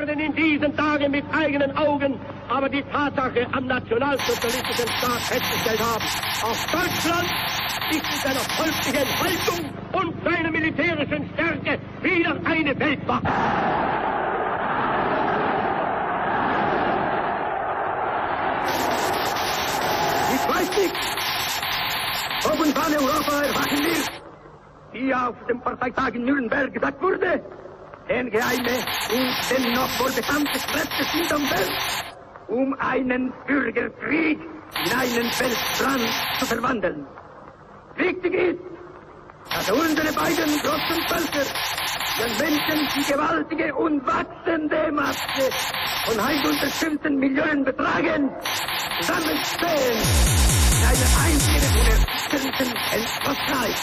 werden in diesen Tagen mit eigenen Augen aber die Tatsache am nationalsozialistischen Staat festgestellt haben. Auch Deutschland ist in seiner folglichen Haltung und seiner militärischen Stärke wieder eine Weltmacht. Ich weiß nicht, ob in Pan-Europa erwachen wird, wie auf dem Parteitag in Nürnberg gesagt wurde, denn geheime und dennoch wohl bekannte Kräfte sind am Welt, um einen Bürgerkrieg in einen Weltbrand zu verwandeln. Wichtig ist, dass unsere beiden großen Völker den Menschen die gewaltige und wachsende Masse von 115 Millionen betragen, zusammenstehen in einer einzigen unerschütterlichen Entschlossenheit.